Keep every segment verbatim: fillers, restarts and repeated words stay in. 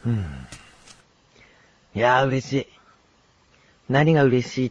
うん。いやー嬉しい。何が嬉しいって、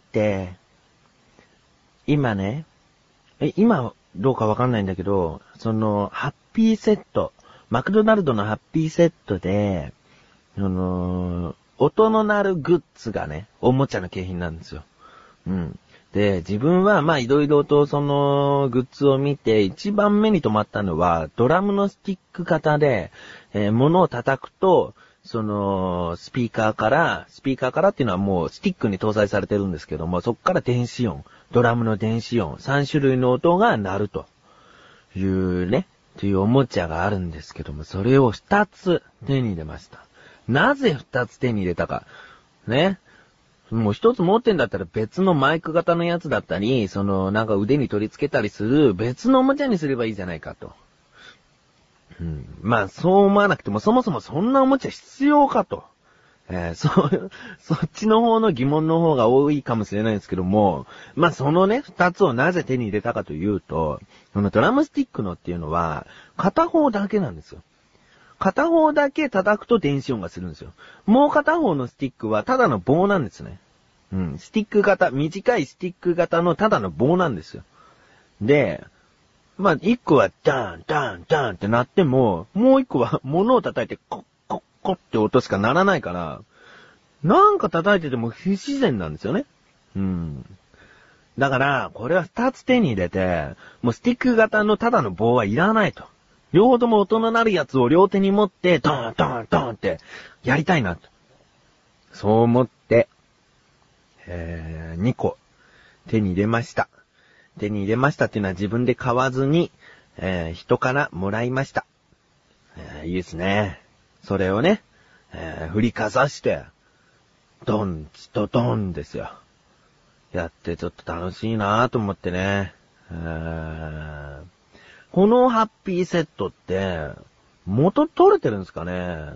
今ね、え、今どうかわかんないんだけど、その、ハッピーセット、マクドナルドのハッピーセットで、あのー、音の鳴るグッズがね、おもちゃの景品なんですよ。うん。で、自分はまあいろいろとそのグッズを見て一番目に留まったのはドラムのスティック型で、えー、物を叩くと、そのスピーカーから、スピーカーからっていうのはもうスティックに搭載されてるんですけども、そこから電子音、ドラムの電子音、さん種類の音が鳴るというね、というおもちゃがあるんですけども、それをふたつ手に入れました。なぜふたつ手に入れたか。ね。もう一つ持ってんだったら別のマイク型のやつだったり、そのなんか腕に取り付けたりする別のおもちゃにすればいいじゃないかと。うん、まあそう思わなくてもそもそもそんなおもちゃ必要かと。えー、そ、そっちの方の疑問の方が多いかもしれないんですけども、まあそのね、二つをなぜ手に入れたかというと、そのドラムスティックのっていうのは片方だけなんですよ。片方だけ叩くと電子音がするんですよ。もう片方のスティックはただの棒なんですね。うん。スティック型、短いスティック型のただの棒なんですよ。で、まあ、一個はダーン、ダーン、ダーンって鳴っても、もう一個は物を叩いてコッコッコッって音しか鳴らないから、なんか叩いてても不自然なんですよね。うん。だから、これは二つ手に入れて、もうスティック型のただの棒はいらないと。両方とも音の鳴るやつを両手に持って、ドーン、ドーン、ドーンってやりたいなと。そう思って、えー、にこ手に入れました。手に入れましたっていうのは自分で買わずに、えー、人からもらいました。えー、いいですね。それをね、えー、振りかざして、ドンチとドンですよ。やってちょっと楽しいなぁと思ってね。えー、このハッピーセットって、元取れてるんですかね？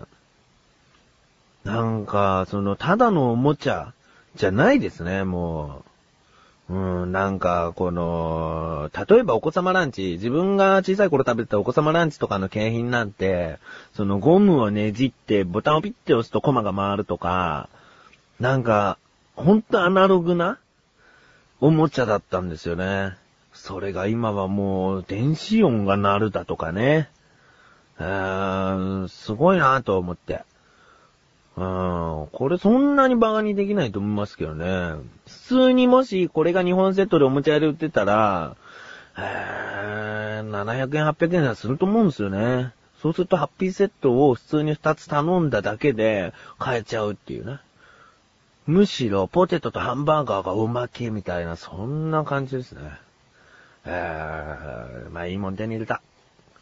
なんか、その、ただのおもちゃじゃないですね、もう。うん、なんか、この、例えばお子様ランチ、自分が小さい頃食べてたお子様ランチとかの景品なんて、そのゴムをねじってボタンをピッて押すとコマが回るとか、なんか、ほんとアナログなおもちゃだったんですよね。それが今はもう電子音が鳴るだとかね。うーん、すごいなと思って。うん、これそんなにバカにできないと思いますけどね。普通にもしこれが日本セットでおもちゃ屋で売ってたら、えー、ななひゃくえんはっぴゃくえんはすると思うんですよね。そうするとハッピーセットを普通にふたつ頼んだだけで買えちゃうっていうね。むしろポテトとハンバーガーがおまけみたいな、そんな感じですね。えー、まあいいもん手に入れた。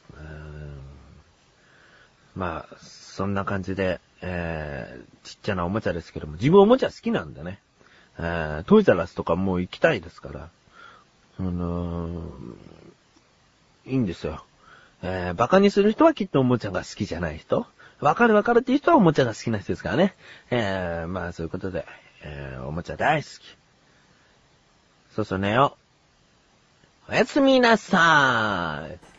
まあ、そんな感じで、えー、ちっちゃなおもちゃですけども、自分おもちゃ好きなんでね。えー、トイザラスとかもう行きたいですから。あのー、いいんですよ。えー、バカにする人はきっとおもちゃが好きじゃない人。わかるわかるっていう人はおもちゃが好きな人ですからね。えー、まあそういうことで、えー、おもちゃ大好き。そうそう寝よう。おやすみなさーい。